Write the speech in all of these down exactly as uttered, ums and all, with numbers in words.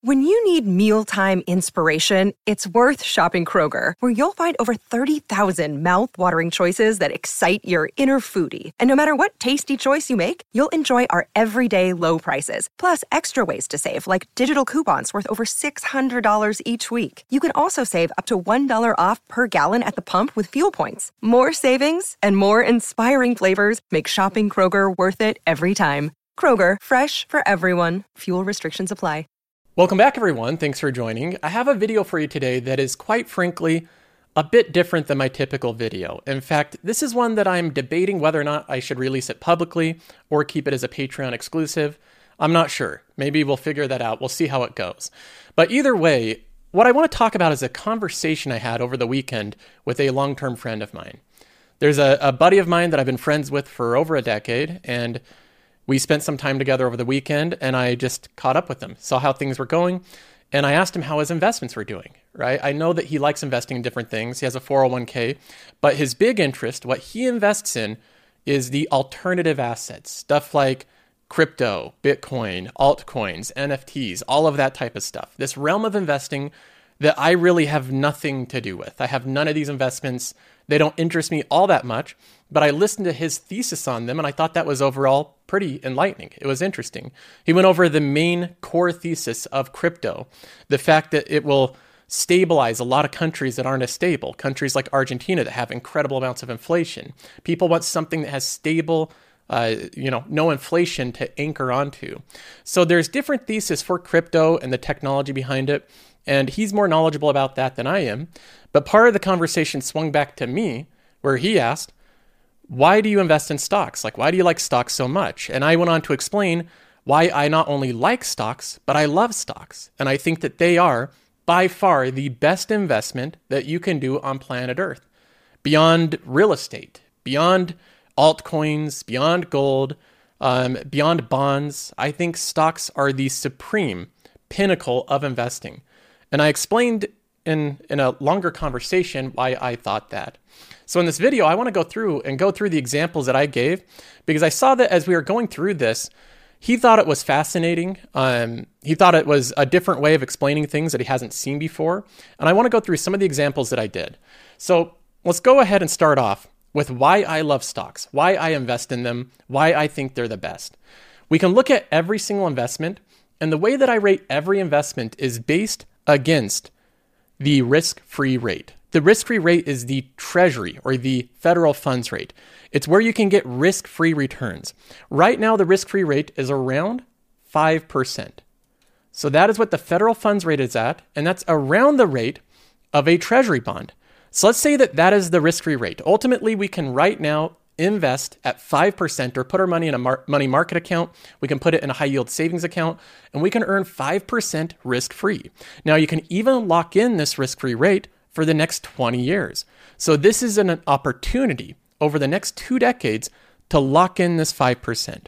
When you need mealtime inspiration, it's worth shopping Kroger, where you'll find over thirty thousand mouth-watering choices that excite your inner foodie. And no matter what tasty choice you make, you'll enjoy our everyday low prices, plus extra ways to save, like digital coupons worth over six hundred dollars each week. You can also save up to one dollar off per gallon at the pump with fuel points. More savings and more inspiring flavors make shopping Kroger worth it every time. Kroger, fresh for everyone. Fuel restrictions apply. Welcome back, everyone. Thanks for joining. I have a video for you today that is, quite frankly, a bit different than my typical video. In fact, this is one that I'm debating whether or not I should release it publicly or keep it as a Patreon exclusive. I'm not sure. Maybe we'll figure that out. We'll see how it goes. But either way, what I want to talk about is a conversation I had over the weekend with a long-term friend of mine. There's a, a buddy of mine that I've been friends with for over a decade, and we spent some time together over the weekend, and I just caught up with him, saw how things were going, and I asked him how his investments were doing, right? I know that he likes investing in different things. He has a four oh one k, but his big interest, what he invests in, is the alternative assets, stuff like crypto, Bitcoin, altcoins, N F Ts, all of that type of stuff. This realm of investing that I really have nothing to do with. I have none of these investments. They don't interest me all that much, but I listened to his thesis on them, and I thought that was overall pretty enlightening. It was interesting. He went over the main core thesis of crypto, the fact that it will stabilize a lot of countries that aren't as stable, countries like Argentina that have incredible amounts of inflation. People want something that has stable, uh, you know, no inflation to anchor onto. So there's different theses for crypto and the technology behind it, and he's more knowledgeable about that than I am. But part of the conversation swung back to me, where he asked, why do you invest in stocks? Like, why do you like stocks so much? And I went on to explain why I not only like stocks, but I love stocks. And I think that they are by far the best investment that you can do on planet Earth. Beyond real estate, beyond altcoins, beyond gold, um, beyond bonds, I think stocks are the supreme pinnacle of investing. And I explained in, in a longer conversation why I thought that. So in this video, I want to go through and go through the examples that I gave, because I saw that as we were going through this, he thought it was fascinating. Um, he thought it was a different way of explaining things that he hasn't seen before. And I want to go through some of the examples that I did. So let's go ahead and start off with why I love stocks, why I invest in them, why I think they're the best. We can look at every single investment, and the way that I rate every investment is based against the risk-free rate. The risk-free rate is the treasury or the federal funds rate. It's where you can get risk-free returns. Right now, the risk-free rate is around five percent. So that is what the federal funds rate is at, and that's around the rate of a treasury bond. So let's say that that is the risk-free rate. Ultimately, we can right now invest at five percent or put our money in a mar- money market account. We can put it in a high yield savings account, and we can earn five percent risk-free. Now, you can even lock in this risk-free rate for the next twenty years. So this is an opportunity over the next two decades to lock in this five percent.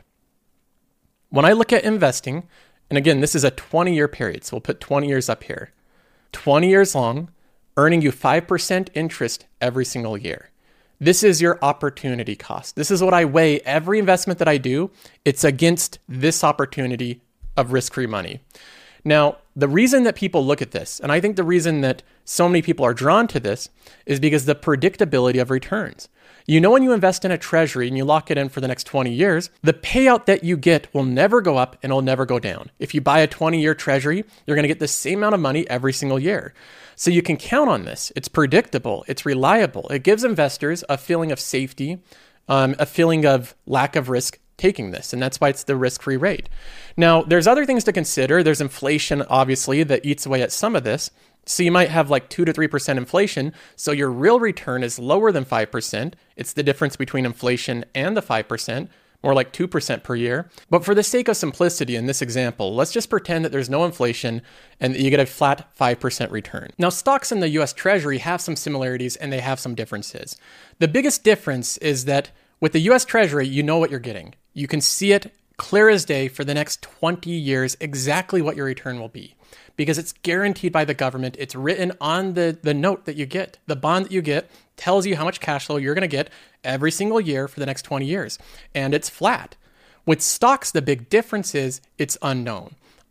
When I look at investing, and again, this is a twenty-year period, so we'll put twenty years up here. twenty years long, earning you five percent interest every single year. This is your opportunity cost. This is what I weigh every investment that I do. It's against this opportunity of risk-free money. Now, the reason that people look at this, and I think the reason that so many people are drawn to this, is because the predictability of returns. You know, when you invest in a treasury and you lock it in for the next twenty years, the payout that you get will never go up and it'll never go down. If you buy a twenty-year treasury, you're going to get the same amount of money every single year. So you can count on this. It's predictable. It's reliable. It gives investors a feeling of safety, um, a feeling of lack of risk taking this. And that's why it's the risk-free rate. Now, there's other things to consider. There's inflation, obviously, that eats away at some of this. So you might have like two to three percent inflation. So your real return is lower than five percent. It's the difference between inflation and the five percent, more like two percent per year. But for the sake of simplicity in this example, let's just pretend that there's no inflation and that you get a flat five percent return. Now, stocks in the U S Treasury have some similarities and they have some differences. The biggest difference is that with the U S Treasury, you know what you're getting. You can see it clear as day for the next twenty years, exactly what your return will be, because it's guaranteed by the government. It's written on the, the note that you get. The bond that you get tells you how much cash flow you're going to get every single year for the next twenty years. And it's flat. With stocks, the big difference is it's unknown.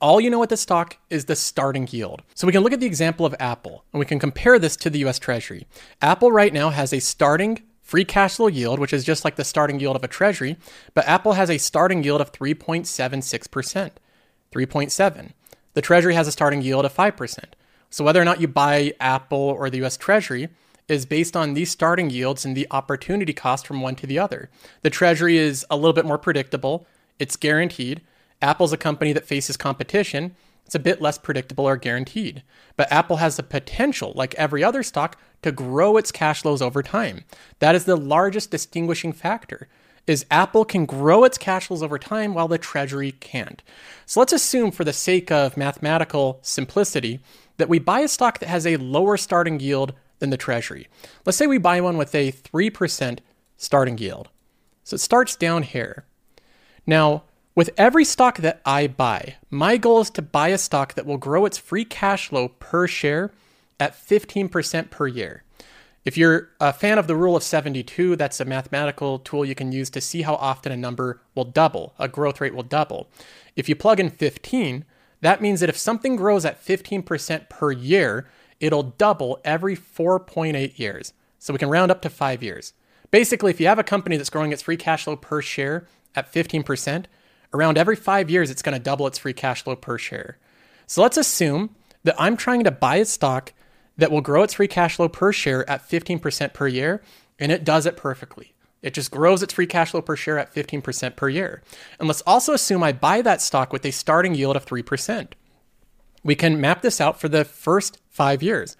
All you know with the stock is the starting yield. So we can look at the example of Apple, and we can compare this to the U S Treasury. Apple right now has a starting free cash flow yield, which is just like the starting yield of a Treasury, but Apple has a starting yield of three point seven six percent, three point seven. The Treasury has a starting yield of five percent. So whether or not you buy Apple or the U S Treasury is based on these starting yields and the opportunity cost from one to the other. The Treasury is a little bit more predictable. It's guaranteed. Apple's a company that faces competition. It's a bit less predictable or guaranteed. But Apple has the potential, like every other stock, to grow its cash flows over time. That is the largest distinguishing factor, is Apple can grow its cash flows over time while the Treasury can't. So let's assume, for the sake of mathematical simplicity, that we buy a stock that has a lower starting yield than the Treasury. Let's say we buy one with a three percent starting yield. So it starts down here. Now, with every stock that I buy, my goal is to buy a stock that will grow its free cash flow per share at fifteen percent per year. If you're a fan of the rule of seventy-two, that's a mathematical tool you can use to see how often a number will double, a growth rate will double. If you plug in fifteen, that means that if something grows at fifteen percent per year, it'll double every four point eight years. So we can round up to five years. Basically, if you have a company that's growing its free cash flow per share at fifteen percent, around every five years, it's going to double its free cash flow per share. So let's assume that I'm trying to buy a stock that will grow its free cash flow per share at fifteen percent per year, and it does it perfectly. It just grows its free cash flow per share at fifteen percent per year. And let's also assume I buy that stock with a starting yield of three percent. We can map this out for the first five years.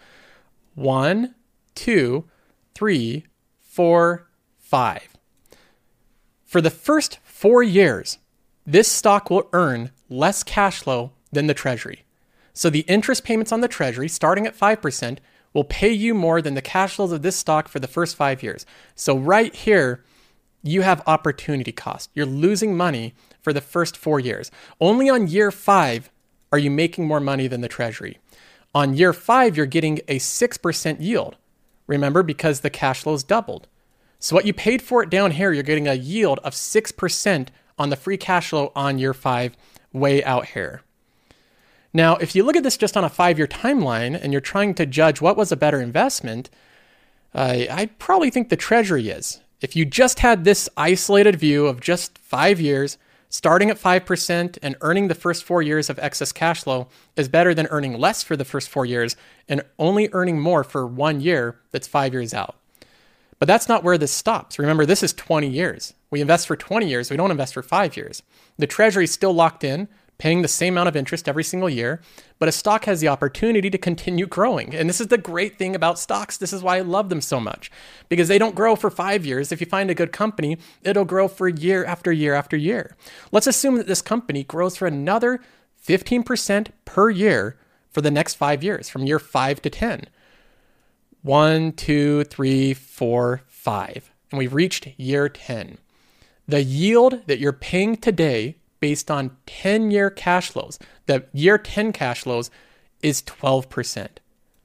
One, two, three, four, five. For the first four years, this stock will earn less cash flow than the Treasury. So the interest payments on the Treasury, starting at five percent, will pay you more than the cash flows of this stock for the first five years. So right here, you have opportunity cost. You're losing money for the first four years. Only on year five are you making more money than the Treasury. On year five, you're getting a six percent yield. Remember, because the cash flow's doubled. So what you paid for it down here, you're getting a yield of six percent on the free cash flow on year five, way out here. Now, if you look at this just on a five-year timeline and you're trying to judge what was a better investment, uh, I probably think the Treasury is. If you just had this isolated view of just five years, starting at five percent and earning the first four years of excess cash flow is better than earning less for the first four years and only earning more for one year that's five years out. But that's not where this stops. Remember, this is twenty years. We invest for twenty years. We don't invest for five years. The Treasury is still locked in, paying the same amount of interest every single year, but a stock has the opportunity to continue growing. And this is the great thing about stocks. This is why I love them so much, because they don't grow for five years. If you find a good company, it'll grow for year after year after year. Let's assume that this company grows for another fifteen percent per year for the next five years, from year five to ten. One, two, three, four, five. And we've reached year ten. The yield that you're paying today based on ten-year cash flows, the year ten cash flows, is twelve percent.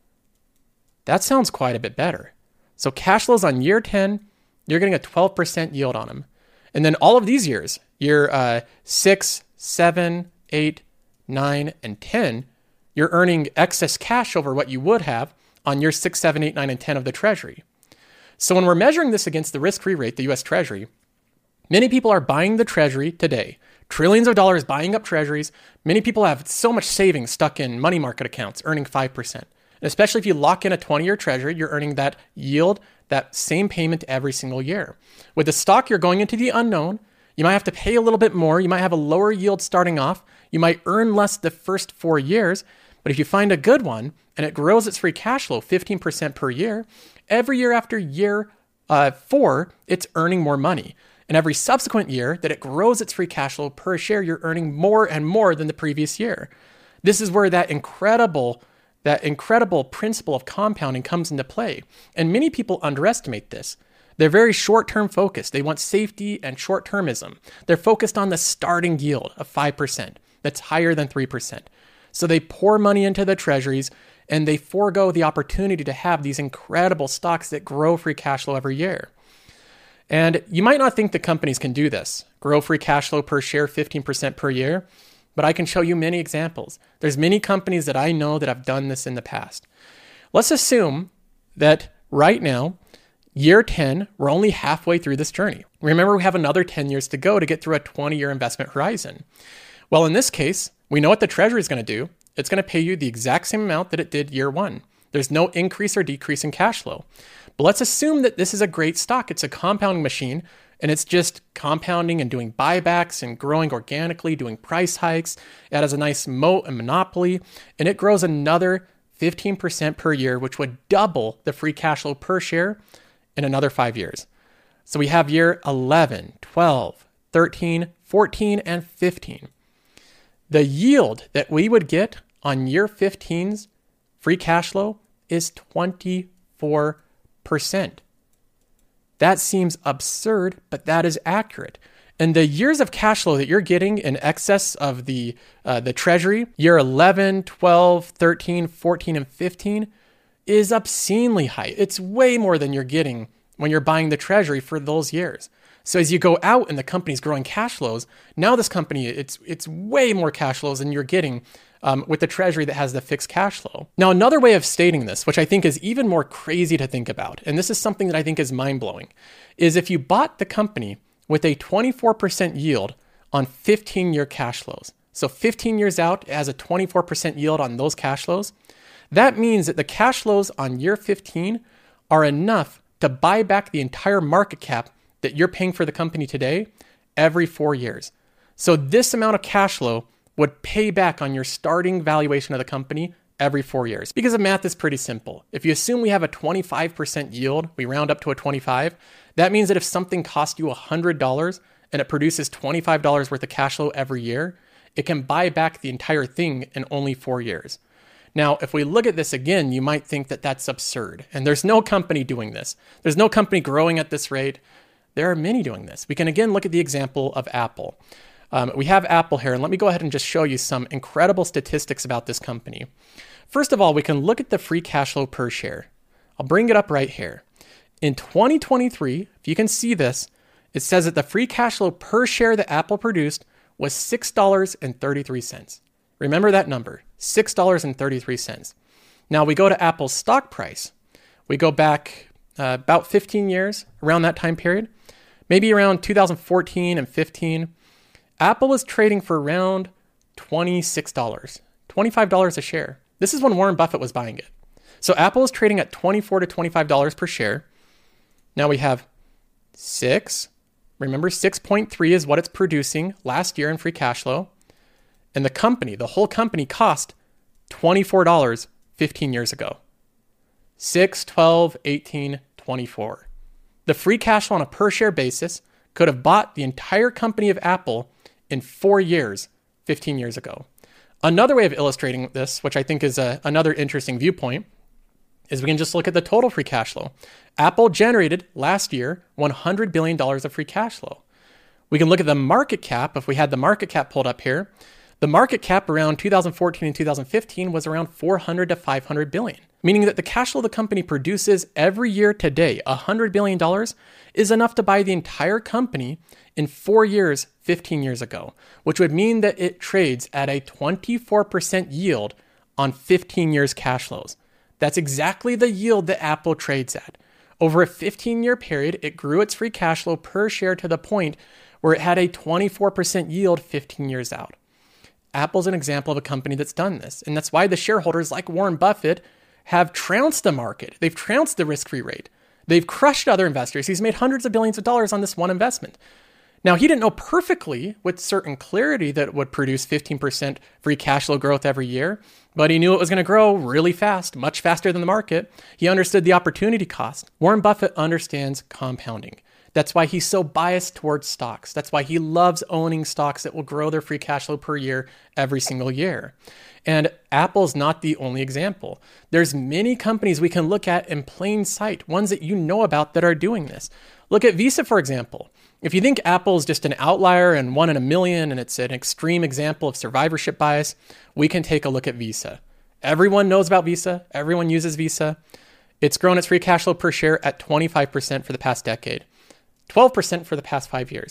That sounds quite a bit better. So cash flows on year ten, you're getting a twelve percent yield on them. And then all of these years, year uh, six, seven, eight, nine, and ten, you're earning excess cash over what you would have on year six, seven, eight, nine, and ten of the Treasury. So when we're measuring this against the risk-free rate, the U S Treasury, many people are buying the Treasury today. Trillions of dollars buying up Treasuries. Many people have so much savings stuck in money market accounts, earning five percent. And especially if you lock in a twenty-year Treasury, you're earning that yield, that same payment every single year. With the stock, you're going into the unknown. You might have to pay a little bit more. You might have a lower yield starting off. You might earn less the first four years. But if you find a good one and it grows its free cash flow fifteen percent per year, every year after year uh, four, it's earning more money. And every subsequent year that it grows its free cash flow per share, you're earning more and more than the previous year. This is where that incredible, that incredible principle of compounding comes into play. And many people underestimate this. They're very short-term focused. They want safety and short-termism. They're focused on the starting yield of five percent. That's higher than three percent. So they pour money into the Treasuries and they forego the opportunity to have these incredible stocks that grow free cash flow every year. And you might not think that companies can do this, grow free cash flow per share fifteen percent per year, but I can show you many examples. There's many companies that I know that have done this in the past. Let's assume that right now, year ten, we're only halfway through this journey. Remember, we have another ten years to go to get through a twenty-year investment horizon. Well, in this case, we know what the Treasury is going to do. It's going to pay you the exact same amount that it did year one. There's no increase or decrease in cash flow. But let's assume that this is a great stock. It's a compounding machine, and it's just compounding and doing buybacks and growing organically, doing price hikes. It has a nice moat and monopoly, and it grows another fifteen percent per year, which would double the free cash flow per share in another five years. So we have year eleven, twelve, thirteen, fourteen, and fifteen. The yield that we would get on year fifteen's free cash flow is twenty-four percent. That seems absurd, but that is accurate. And the years of cash flow that you're getting in excess of the uh, the Treasury, year eleven, twelve, thirteen, fourteen, and fifteen, is obscenely high. It's way more than you're getting when you're buying the Treasury for those years. So as you go out and the company's growing cash flows, now this company, it's it's way more cash flows than you're getting um, with the Treasury that has the fixed cash flow. Now, another way of stating this, which I think is even more crazy to think about, and this is something that I think is mind-blowing, is if you bought the company with a twenty-four percent yield on fifteen-year cash flows. So fifteen years out, it has a twenty-four percent yield on those cash flows. That means that the cash flows on year fifteen are enough to buy back the entire market cap that you're paying for the company today every four years. So this amount of cash flow would pay back on your starting valuation of the company every four years. Because the math is pretty simple. If you assume we have a twenty-five percent yield, we round up to a twenty-five, that means that if something cost you one hundred dollars and it produces twenty-five dollars worth of cash flow every year, it can buy back the entire thing in only four years. Now, if we look at this again, you might think that that's absurd. And there's no company doing this. There's no company growing at this rate. There are many doing this. We can again look at the example of Apple. Um, we have Apple here, and let me go ahead and just show you some incredible statistics about this company. First of all, we can look at the free cash flow per share. I'll bring it up right here. In twenty twenty-three, if you can see this, it says that the free cash flow per share that Apple produced was six dollars and thirty-three cents. Remember that number, six dollars and thirty-three cents. Now we go to Apple's stock price. We go back uh, about fifteen years, around that time period, maybe around two thousand fourteen and fifteen. Apple was trading for around twenty-six dollars, twenty-five dollars a share. This is when Warren Buffett was buying it. So Apple is trading at twenty-four to twenty-five dollars per share. Now we have six. Remember, six point three is what it's producing last year in free cash flow. And the company, the whole company cost twenty-four dollars fifteen years ago. six, twelve, eighteen, twenty-four. The free cash flow on a per share basis could have bought the entire company of Apple in four years, fifteen years ago. Another way of illustrating this, which I think is a, another interesting viewpoint, is we can just look at the total free cash flow. Apple generated last year one hundred billion dollars of free cash flow. We can look at the market cap. If we had the market cap pulled up here, the market cap around two thousand fourteen and two thousand fifteen was around four hundred to five hundred billion, meaning that the cash flow the company produces every year today, one hundred billion dollars, is enough to buy the entire company in four years, fifteen years ago, which would mean that it trades at a twenty-four percent yield on fifteen years cash flows. That's exactly the yield that Apple trades at. Over a fifteen-year period, it grew its free cash flow per share to the point where it had a twenty-four percent yield fifteen years out. Apple's an example of a company that's done this, and that's why the shareholders like Warren Buffett have trounced the market. They've trounced the risk-free rate. They've crushed other investors. He's made hundreds of billions of dollars on this one investment. Now, he didn't know perfectly with certain clarity that it would produce fifteen percent free cash flow growth every year, but he knew it was going to grow really fast, much faster than the market. He understood the opportunity cost. Warren Buffett understands compounding. That's why he's so biased towards stocks. That's why he loves owning stocks that will grow their free cash flow per year every single year. And Apple's not the only example. There's many companies we can look at in plain sight, ones that you know about that are doing this. Look at Visa, for example. If you think Apple is just an outlier and one in a million and it's an extreme example of survivorship bias, we can take a look at Visa. Everyone knows about Visa. Everyone uses Visa. It's grown its free cash flow per share at twenty-five percent for the past decade, twelve percent for the past five years.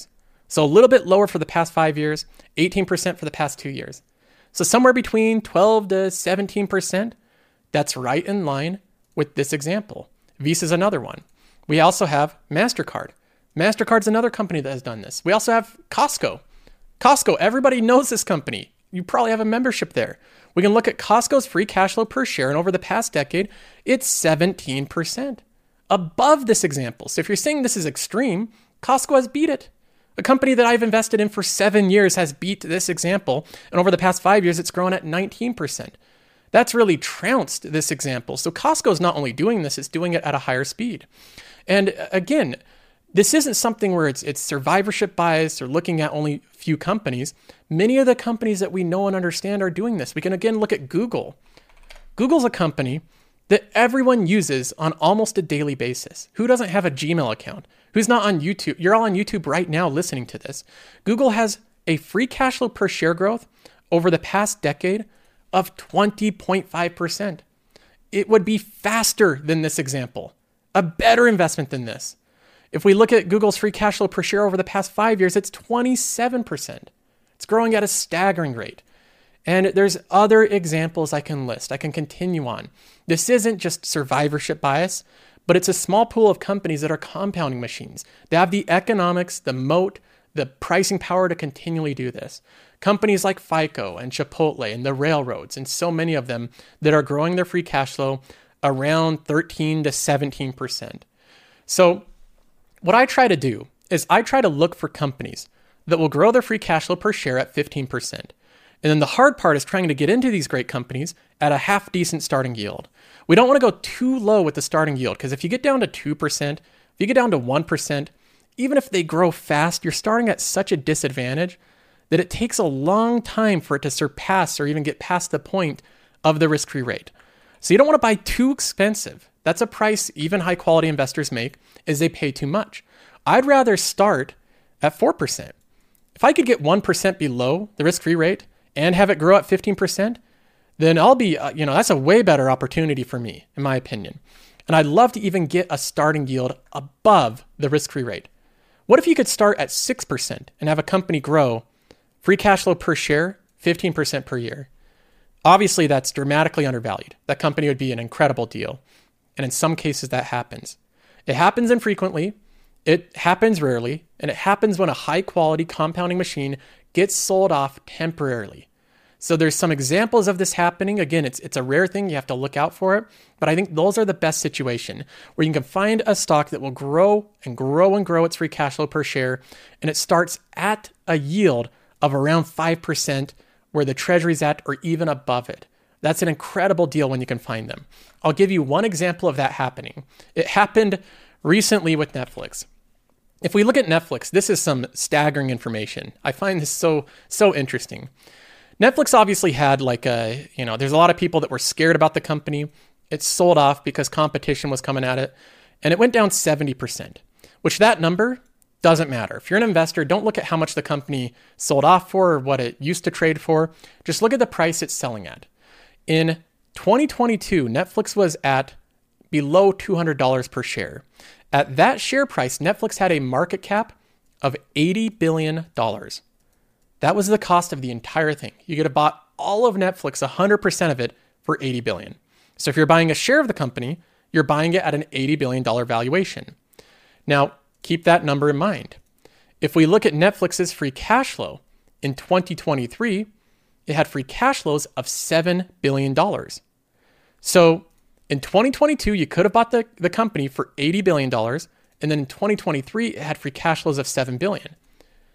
So a little bit lower for the past five years, eighteen percent for the past two years. So somewhere between twelve to seventeen percent, that's right in line with this example. Visa is another one. We also have MasterCard. MasterCard's another company that has done this. We also have Costco. Costco, everybody knows this company. You probably have a membership there. We can look at Costco's free cash flow per share, and over the past decade, it's seventeen percent above this example. So if you're saying this is extreme, Costco has beat it. A company that I've invested in for seven years has beat this example, and over the past five years, it's grown at nineteen percent. That's really trounced this example. So Costco is not only doing this, it's doing it at a higher speed. And again, this isn't something where it's it's survivorship bias or looking at only a few companies. Many of the companies that we know and understand are doing this. We can again look at Google. Google's a company that everyone uses on almost a daily basis. Who doesn't have a Gmail account? Who's not on YouTube? You're all on YouTube right now listening to this. Google has a free cash flow per share growth over the past decade of twenty point five percent. It would be faster than this example, a better investment than this. If we look at Google's free cash flow per share over the past five years, it's twenty-seven percent. It's growing at a staggering rate. And there's other examples I can list. I can continue on. This isn't just survivorship bias, but it's a small pool of companies that are compounding machines. They have the economics, the moat, the pricing power to continually do this. Companies like FICO and Chipotle and the railroads and so many of them that are growing their free cash flow around thirteen to seventeen percent. So what I try to do is I try to look for companies that will grow their free cash flow per share at fifteen percent. And then the hard part is trying to get into these great companies at a half decent starting yield. We don't want to go too low with the starting yield, because if you get down to two percent, if you get down to one percent, even if they grow fast, you're starting at such a disadvantage that it takes a long time for it to surpass or even get past the point of the risk-free rate. So you don't want to buy too expensive. That's a price even high quality investors make, is they pay too much. I'd rather start at four percent. If I could get one percent below the risk-free rate and have it grow at fifteen percent, then I'll be, uh, you know, that's a way better opportunity for me, in my opinion. And I'd love to even get a starting yield above the risk-free rate. What if you could start at six percent and have a company grow free cash flow per share fifteen percent per year? Obviously, that's dramatically undervalued. That company would be an incredible deal. And in some cases, that happens. It happens infrequently, it happens rarely, and it happens when a high-quality compounding machine gets sold off temporarily. So there's some examples of this happening. Again, it's it's a rare thing. You have to look out for it. But I think those are the best situation where you can find a stock that will grow and grow and grow its free cash flow per share. And it starts at a yield of around five percent where the treasury's at, or even above it. That's an incredible deal when you can find them. I'll give you one example of that happening. It happened recently with Netflix. If we look at Netflix, this is some staggering information. I find this so, so interesting. Netflix obviously had like a, you know, there's a lot of people that were scared about the company. It sold off because competition was coming at it, and it went down seventy percent, which that number doesn't matter. If you're an investor, don't look at how much the company sold off for or what it used to trade for. Just look at the price it's selling at. In twenty twenty-two, Netflix was at below two hundred dollars per share. At that share price, Netflix had a market cap of eighty billion dollars. That was the cost of the entire thing. You could have bought all of Netflix, one hundred percent of it, for eighty billion dollars. So if you're buying a share of the company, you're buying it at an eighty billion dollars valuation. Now, keep that number in mind. If we look at Netflix's free cash flow in twenty twenty-three, it had free cash flows of seven billion dollars. So in twenty twenty-two, you could have bought the, the company for eighty billion dollars, and then in twenty twenty-three, it had free cash flows of seven billion dollars.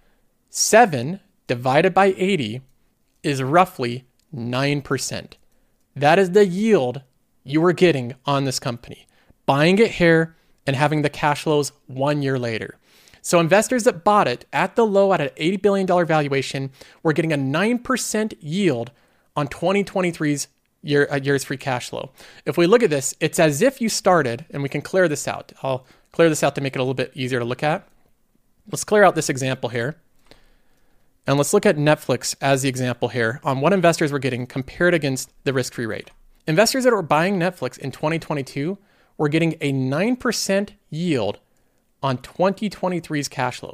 seven divided by eighty is roughly nine percent. That is the yield you were getting on this company, buying it here and having the cash flows one year later. So investors that bought it at the low at an eighty billion dollars valuation were getting a nine percent yield on twenty twenty-three's year, uh, year's free cash flow. If we look at this, it's as if you started, and we can clear this out. I'll clear this out to make it a little bit easier to look at. Let's clear out this example here. And let's look at Netflix as the example here on what investors were getting compared against the risk-free rate. Investors that were buying Netflix in twenty twenty-two were getting a nine percent yield on twenty twenty-three's cash flows.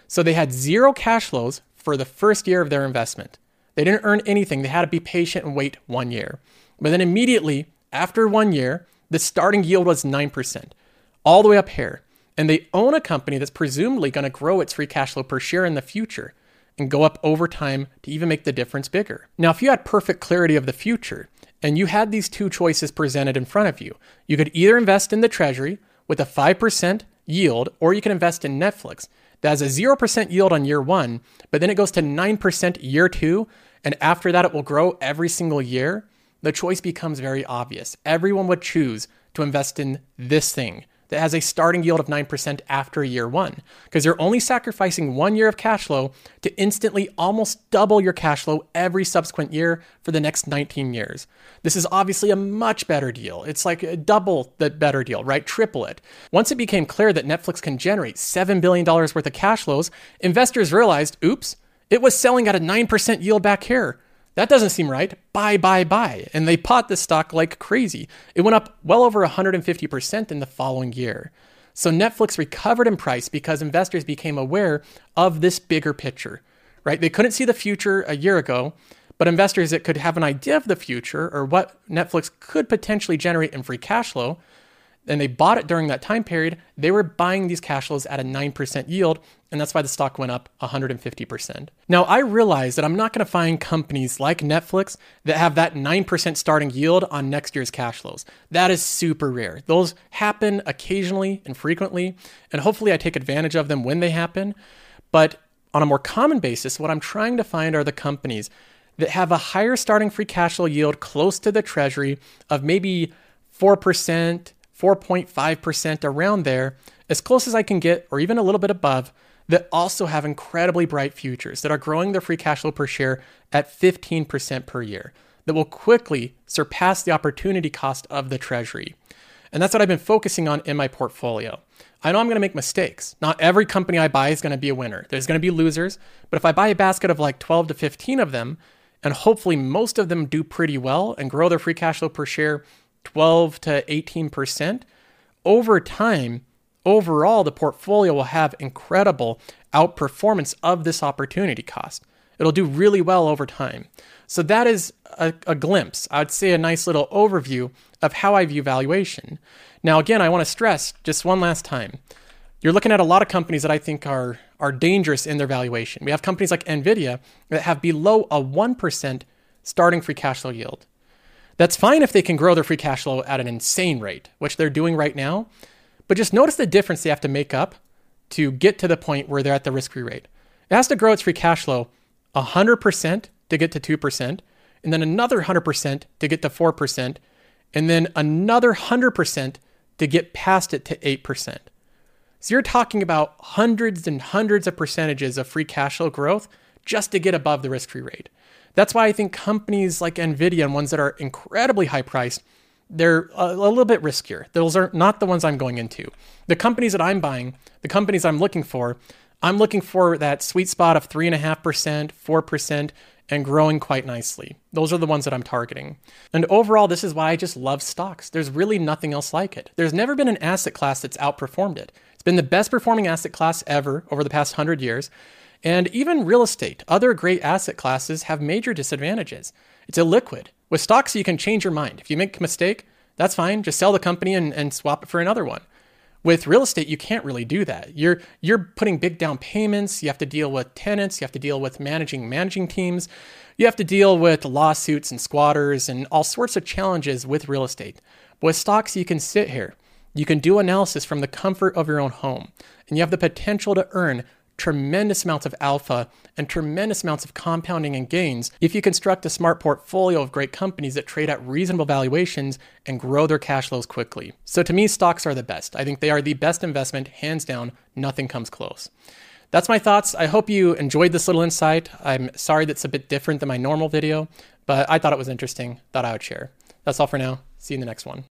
So they had zero cash flows for the first year of their investment. They didn't earn anything. They had to be patient and wait one year. But then immediately after one year, the starting yield was nine percent, all the way up here. And they own a company that's presumably going to grow its free cash flow per share in the future and go up over time to even make the difference bigger. Now, if you had perfect clarity of the future and you had these two choices presented in front of you, you could either invest in the treasury with a five percent yield, or you can invest in Netflix that has a zero percent yield on year one, but then it goes to nine percent year two. And after that, it will grow every single year. The choice becomes very obvious. Everyone would choose to invest in this thing that has a starting yield of nine percent after year one, because you're only sacrificing one year of cash flow to instantly almost double your cash flow every subsequent year for the next nineteen years. This is obviously a much better deal. It's like a double the better deal, right? Triple it. Once it became clear that Netflix can generate seven billion dollars worth of cash flows, investors realized, oops, it was selling at a nine percent yield back here. That doesn't seem right. Buy, buy, buy. And they bought the stock like crazy. It went up well over one hundred fifty percent in the following year. So Netflix recovered in price because investors became aware of this bigger picture, right? They couldn't see the future a year ago, but investors that could have an idea of the future or what Netflix could potentially generate in free cash flow, and they bought it during that time period, they were buying these cash flows at a nine percent yield, and that's why the stock went up one hundred fifty percent. Now, I realize that I'm not going to find companies like Netflix that have that nine percent starting yield on next year's cash flows. That is super rare. Those happen occasionally and frequently, and hopefully I take advantage of them when they happen. But on a more common basis, what I'm trying to find are the companies that have a higher starting free cash flow yield close to the treasury of maybe four percent, four point five percent, around there, as close as I can get, or even a little bit above, that also have incredibly bright futures that are growing their free cash flow per share at fifteen percent per year, that will quickly surpass the opportunity cost of the treasury. And that's what I've been focusing on in my portfolio. I know I'm going to make mistakes. Not every company I buy is going to be a winner. There's going to be losers. But if I buy a basket of like twelve to fifteen of them, and hopefully most of them do pretty well and grow their free cash flow per share twelve to eighteen percent, over time, overall, the portfolio will have incredible outperformance of this opportunity cost. It'll do really well over time. So that is a, a glimpse, I would say a nice little overview of how I view valuation. Now, again, I want to stress just one last time. You're looking at a lot of companies that I think are, are dangerous in their valuation. We have companies like NVIDIA that have below a one percent starting free cash flow yield. That's fine if they can grow their free cash flow at an insane rate, which they're doing right now. But just notice the difference they have to make up to get to the point where they're at the risk-free rate. It has to grow its free cash flow one hundred percent to get to two percent, and then another one hundred percent to get to four percent, and then another one hundred percent to get past it to eight percent. So you're talking about hundreds and hundreds of percentages of free cash flow growth just to get above the risk-free rate. That's why I think companies like NVIDIA and ones that are incredibly high priced, they're a, a little bit riskier. Those are not the ones I'm going into. The companies that I'm buying, the companies I'm looking for, I'm looking for that sweet spot of three point five percent, four percent, and growing quite nicely. Those are the ones that I'm targeting. And overall, this is why I just love stocks. There's really nothing else like it. There's never been an asset class that's outperformed it. It's been the best performing asset class ever over the past one hundred years. And even real estate, other great asset classes have major disadvantages. It's illiquid. With stocks, you can change your mind. If you make a mistake, that's fine. Just sell the company and, and swap it for another one. With real estate, you can't really do that. You're you're putting big down payments. You have to deal with tenants. You have to deal with managing managing teams. You have to deal with lawsuits and squatters and all sorts of challenges with real estate. But with stocks, you can sit here. You can do analysis from the comfort of your own home. And you have the potential to earn tremendous amounts of alpha and tremendous amounts of compounding and gains if you construct a smart portfolio of great companies that trade at reasonable valuations and grow their cash flows quickly. So to me, stocks are the best. I think they are the best investment, hands down. Nothing comes close. That's my thoughts. I hope you enjoyed this little insight. I'm sorry that's a bit different than my normal video, but I thought it was interesting, thought I would share. That's all for now. See you in the next one.